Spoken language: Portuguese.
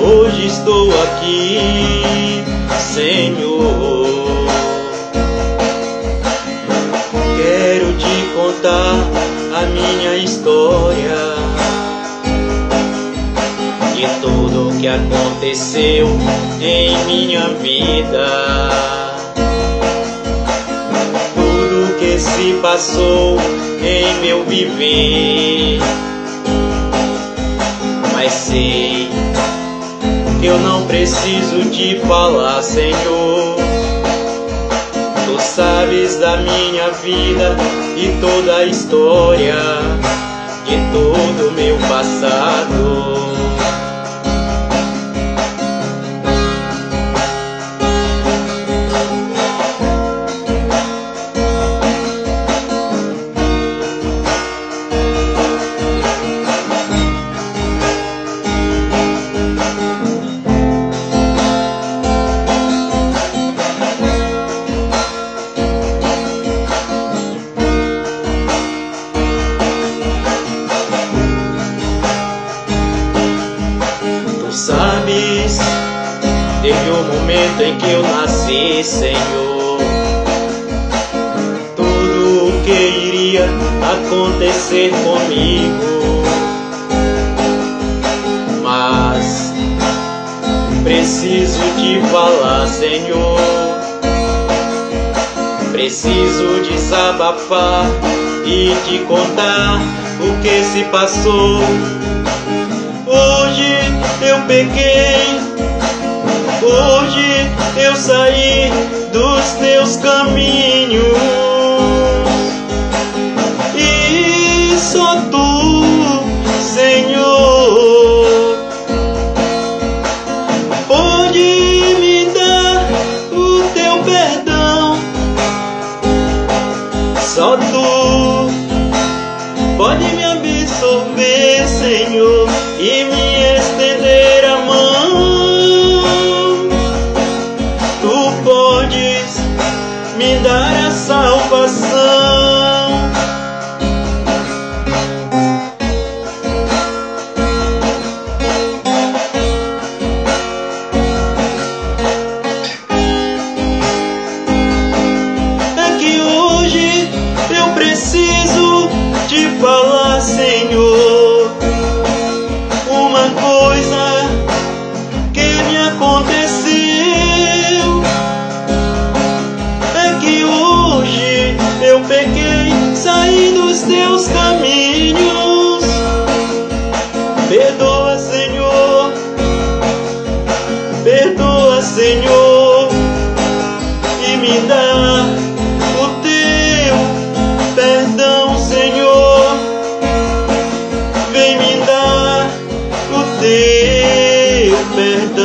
hoje estou aqui, Senhor. Quero te contar a minha história, de tudo que aconteceu em minha vida, tudo que se passou em meu viver. Mas sei que eu não preciso te falar, Senhor. Tu sabes da minha vida e toda a história de todo o meu passado. Sabes, desde o momento em que eu nasci, Senhor, tudo o que iria acontecer comigo. Mas preciso te falar, Senhor, preciso desabafar e te contar o que se passou. Hoje eu pequei, hoje eu saí dos teus caminhos, e só tu, Senhor, pode me dar o teu perdão. Só tu pode me absorver, Senhor, e me estender a mão. Tu podes me dar a salvação. É que hoje eu preciso te falar, Senhor, uma coisa que me aconteceu. É que hoje eu pequei, saí dos teus caminhos. Perdoa, Senhor, perdoa, Senhor, e me dá o teu perdão, Senhor. Vem me dar o teu perdão.